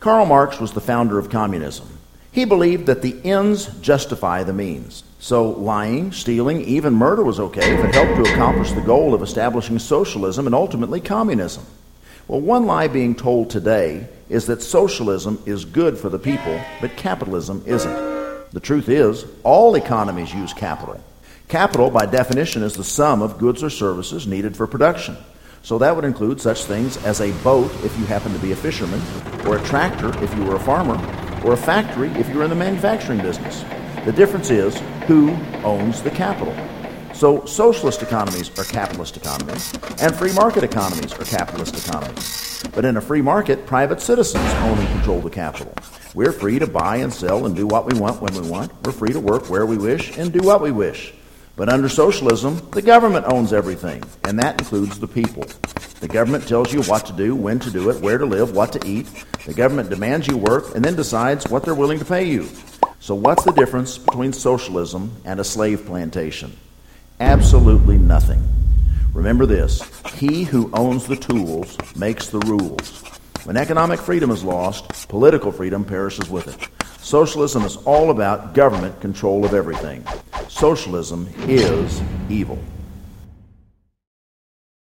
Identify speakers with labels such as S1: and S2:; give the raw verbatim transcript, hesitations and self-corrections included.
S1: Karl Marx was the founder of communism. He believed that the ends justify the means. So lying, stealing, even murder was okay if it helped to accomplish the goal of establishing socialism and ultimately communism. Well, one lie being told today is that socialism is good for the people, but capitalism isn't. The truth is, all economies use capital. Capital, by definition, is the sum of goods or services needed for production. So that would include such things as a boat if you happen to be a fisherman, or a tractor if you were a farmer, or a factory if you were in the manufacturing business. The difference is who owns the capital. So socialist economies are capitalist economies, and free market economies are capitalist economies. But in a free market, private citizens own and control the capital. We're free to buy and sell and do what we want when we want. We're free to work where we wish and do what we wish. But under socialism, the government owns everything, and that includes the people. The government tells you what to do, when to do it, where to live, what to eat. The government demands you work and then decides what they're willing to pay you. So what's the difference between socialism and a slave plantation? Absolutely nothing. Remember this: he who owns the tools makes the rules. When economic freedom is lost, political freedom perishes with it. Socialism is all about government control of everything. Socialism is evil.